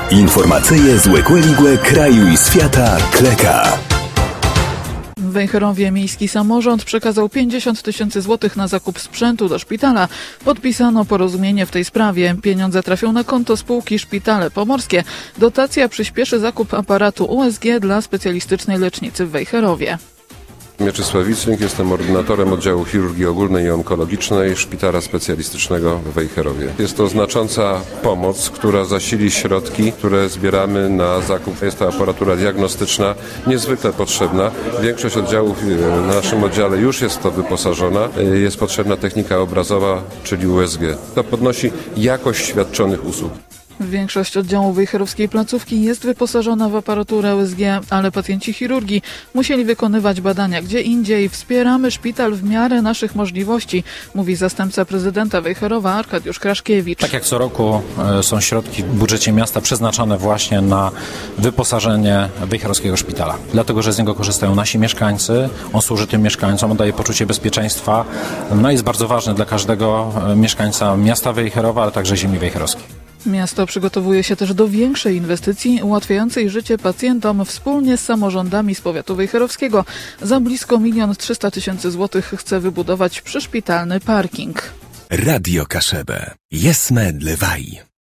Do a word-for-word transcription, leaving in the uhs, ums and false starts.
Informacyje z Łekłe kraju i świata Kleka. W Wejherowie miejski samorząd przekazał pięćdziesiąt tysięcy złotych na zakup sprzętu do szpitala. Podpisano porozumienie w tej sprawie. Pieniądze trafią na konto spółki Szpitale Pomorskie. Dotacja przyspieszy zakup aparatu U S G dla specjalistycznej lecznicy w Wejherowie. Mieczysław Wicling, jestem ordynatorem oddziału chirurgii ogólnej i onkologicznej Szpitala Specjalistycznego w Wejherowie. Jest to znacząca pomoc, która zasili środki, które zbieramy na zakup. Jest to aparatura diagnostyczna, niezwykle potrzebna. Większość oddziałów na naszym oddziale już jest w to wyposażona. Jest potrzebna technika obrazowa, czyli U S G. To podnosi jakość świadczonych usług. Większość oddziałów wejherowskiej placówki jest wyposażona w aparaturę U S G, ale pacjenci chirurgii musieli wykonywać badania gdzie indziej. Wspieramy szpital w miarę naszych możliwości, mówi zastępca prezydenta Wejherowa Arkadiusz Kraszkiewicz. Tak jak co roku są środki w budżecie miasta przeznaczone właśnie na wyposażenie wejherowskiego szpitala. Dlatego, że z niego korzystają nasi mieszkańcy, on służy tym mieszkańcom, on daje poczucie bezpieczeństwa, no i jest bardzo ważny dla każdego mieszkańca miasta Wejherowa, ale także ziemi wejherowskiej. Miasto przygotowuje się też do większej inwestycji ułatwiającej życie pacjentom wspólnie z samorządami z powiatu wejherowskiego. Za blisko milion trzysta tysięcy złotych chce wybudować przyszpitalny parking. Radio Kaszebę. Jesme Dlewaj.